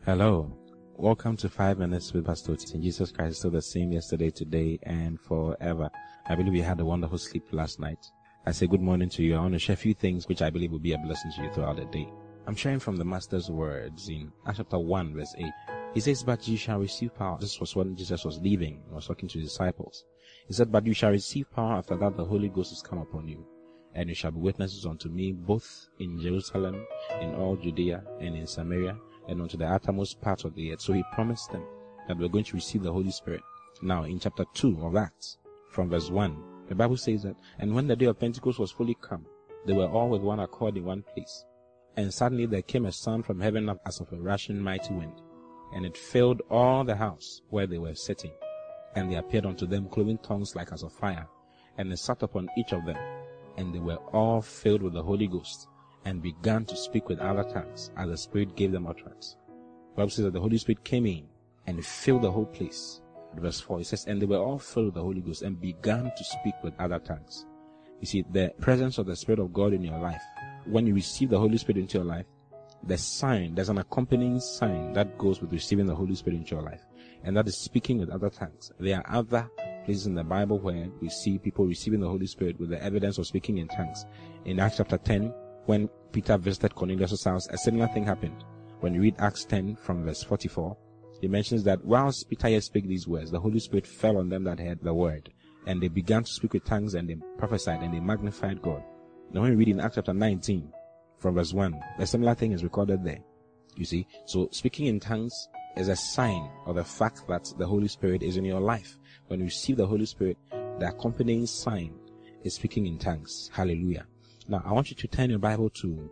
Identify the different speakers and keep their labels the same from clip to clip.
Speaker 1: Hello. Welcome to 5 Minutes with Pastor Otis. Jesus Christ is still the same yesterday, today, and forever. I believe you had a wonderful sleep last night. I say good morning to you. I want to share a few things which I believe will be a blessing to you throughout the day. I'm sharing from the Master's words in Acts chapter 1 verse 8. He says, but you shall receive power. This was when Jesus was leaving. He was talking to his disciples. He said, but you shall receive power after that the Holy Ghost has come upon you. And you shall be witnesses unto me both in Jerusalem, in all Judea, and in Samaria, and unto the uttermost part of the earth. So he promised them that we're going to receive the Holy Spirit. Now, in chapter 2 of Acts, from verse 1, the Bible says that, and when the day of Pentecost was fully come, they were all with one accord in one place. And suddenly there came a sound from heaven as of a rushing mighty wind, and it filled all the house where they were sitting. And there appeared unto them cloven tongues like as of fire, and they sat upon each of them. And they were all filled with the Holy Ghost, and began to speak with other tongues, as the Spirit gave them utterance. The Bible says that the Holy Spirit came in, and filled the whole place. Verse 4, it says, and they were all filled with the Holy Ghost, and began to speak with other tongues. You see, the presence of the Spirit of God in your life, when you receive the Holy Spirit into your life, there's an accompanying sign that goes with receiving the Holy Spirit into your life, and that is speaking with other tongues. There are other places in the Bible where we see people receiving the Holy Spirit with the evidence of speaking in tongues. In Acts chapter 10, when Peter visited Cornelius' house, a similar thing happened. When you read Acts 10 from verse 44, it mentions that whilst Peter yet spake these words, the Holy Spirit fell on them that heard the word, and they began to speak with tongues, and they prophesied, and they magnified God. Now when you read in Acts chapter 19 from verse 1, a similar thing is recorded there. You see, so speaking in tongues is a sign of the fact that the Holy Spirit is in your life. When you receive the Holy Spirit, the accompanying sign is speaking in tongues. Hallelujah. Now, I want you to turn your Bible to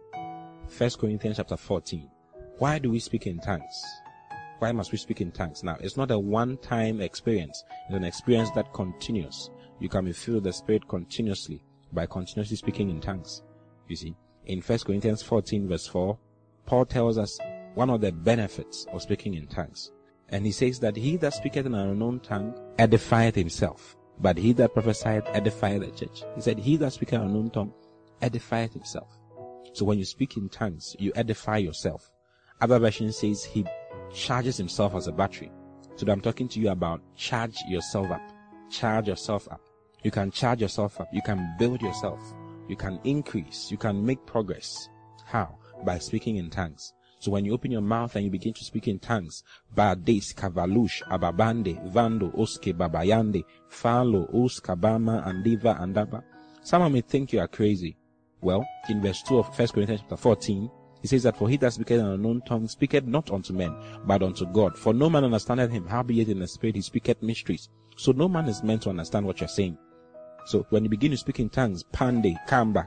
Speaker 1: 1 Corinthians chapter 14. Why do we speak in tongues? Why must we speak in tongues? Now, it's not a one-time experience. It's an experience that continues. You can be filled with the Spirit continuously by continuously speaking in tongues. You see, in 1 Corinthians 14 verse 4, Paul tells us one of the benefits of speaking in tongues. And he says that he that speaketh in an unknown tongue edifieth himself, but he that prophesieth edifieth the church. He said, he that speaketh in an unknown tongue edifieth himself. So when you speak in tongues, you edify yourself. Other version says he charges himself as a battery. So I'm talking to you about charge yourself up. Charge yourself up. You can charge yourself up. You can build yourself. You can increase. You can make progress. How? By speaking in tongues. So when you open your mouth and you begin to speak in tongues, Bades, Kavalush, Ababande, Vando, Oske, Babayande, Falo, Oskabama, Andiva, Andaba. Someone may think you are crazy. Well, in verse 2 of 1 Corinthians chapter 14, he says that for he that speaketh in an unknown tongue speaketh not unto men, but unto God. For no man understandeth him, howbeit in the spirit he speaketh mysteries. So no man is meant to understand what you're saying. So when you begin to speak in tongues, Pande,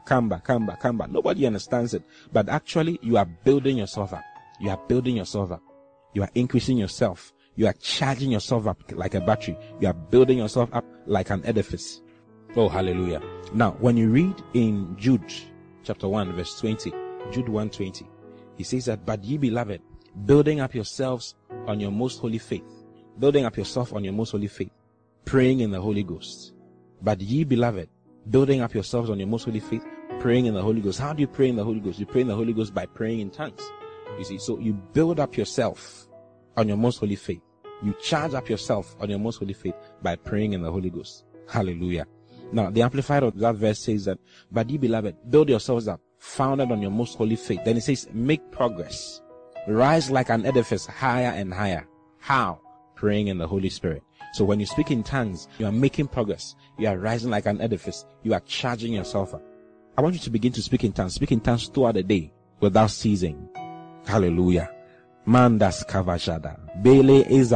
Speaker 1: Kamba, nobody understands it. But actually, you are building yourself up. You are building yourself up. You are increasing yourself. You are charging yourself up like a battery. You are building yourself up like an edifice. Oh, hallelujah. Now, when you read in Jude chapter 1 verse 20, Jude 1:20, he says that, but ye beloved, building up yourselves on your most holy faith, building up yourself on your most holy faith, praying in the Holy Ghost. But ye beloved, building up yourselves on your most holy faith, praying in the Holy Ghost. How do you pray in the Holy Ghost? You pray in the Holy Ghost by praying in tongues. You see, so you build up yourself on your most holy faith. You charge up yourself on your most holy faith by praying in the Holy Ghost. Hallelujah. Now, the Amplified of that verse says that, but ye beloved, build yourselves up, founded on your most holy faith. Then it says, make progress. Rise like an edifice higher and higher. How? Praying in the Holy Spirit. So when you speak in tongues, you are making progress. You are rising like an edifice. You are charging yourself up. I want you to begin to speak in tongues. Speak in tongues throughout the day without ceasing. Hallelujah. Mandas kavajada. Bele is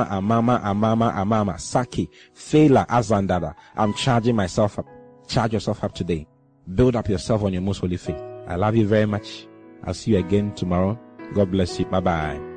Speaker 1: amama. Saki. Fela azandada. I'm charging myself up. Charge yourself up today. Build up yourself on your most holy faith. I love you very much. I'll see you again tomorrow. God bless you. Bye-bye.